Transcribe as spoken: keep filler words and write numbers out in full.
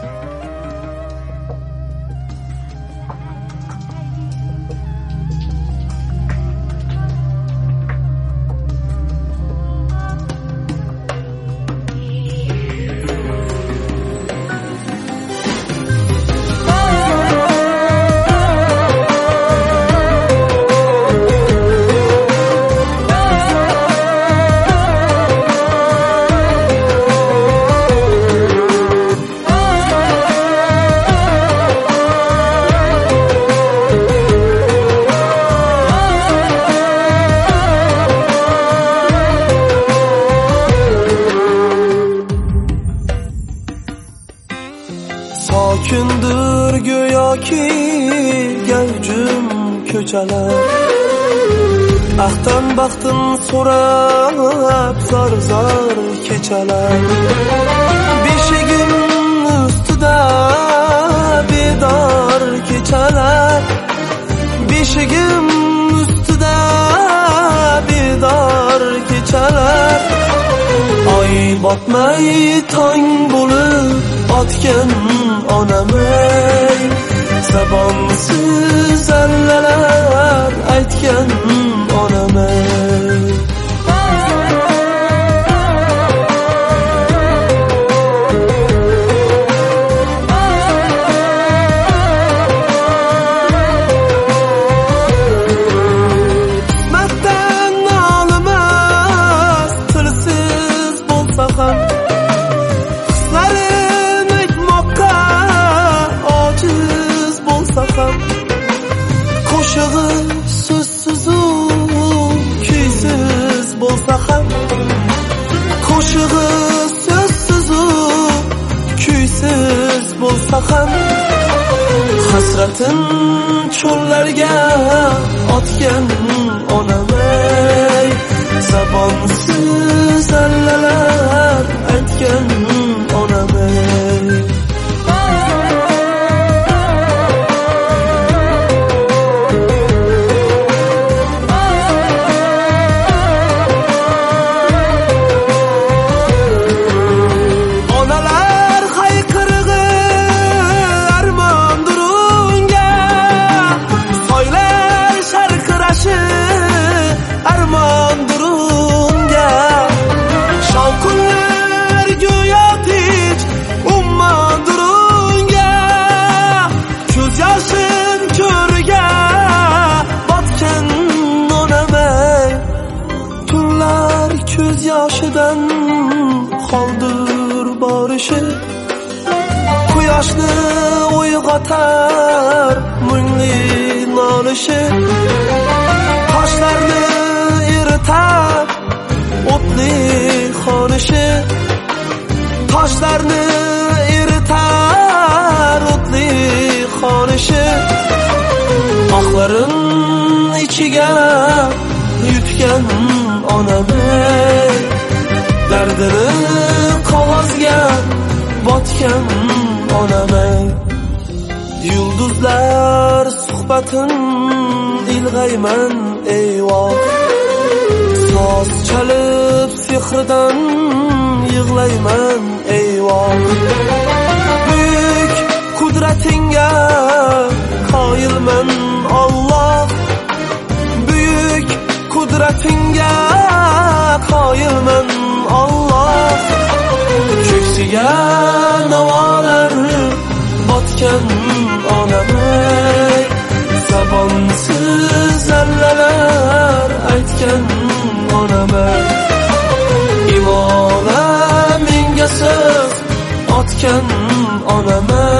Sokindir go'yoki gavjum ko'chalar, ahdan baxtim so'rab zar-zar kechalar. Beshigim ustida bedor kechalar, beshigim ustida bedor kechalar. Oy botmay tong bo'lib otgan onamay, zabonsiz allalar aytgan onamay. Qismatdan nolimas tilsiz bo'lsa ham, qo'shig'i so'zsizu kuysiz bo'lsa ham, qo'shig'i so'zsizu kuysiz bo'lsa ham, hasratin cho'llarga otgan onamay, zabonsiz allalar aytgan onamay. Ko'z yoshidan qoldir borishi, quyoshni uyg'otar mungli nolishi, toshlarni eritar o'tli xonishi, toshlarni eritar o'tli xonishi. Oqlarim ichiga yutgan onamay, dardini qog'ozga botgan onamay. Yulduzlar suhbatin ilg'ayman eyvoh, soz chalib sehridan yig'layman eyvoh. Buyuk qudratingga qoyilman Alloh, buyuk qudratingga qoyilman Alloh. Ko'ksiga navolar botgan onamay, zabonsiz allalar aytgan onamay. Imona menga so'z otgan onamay,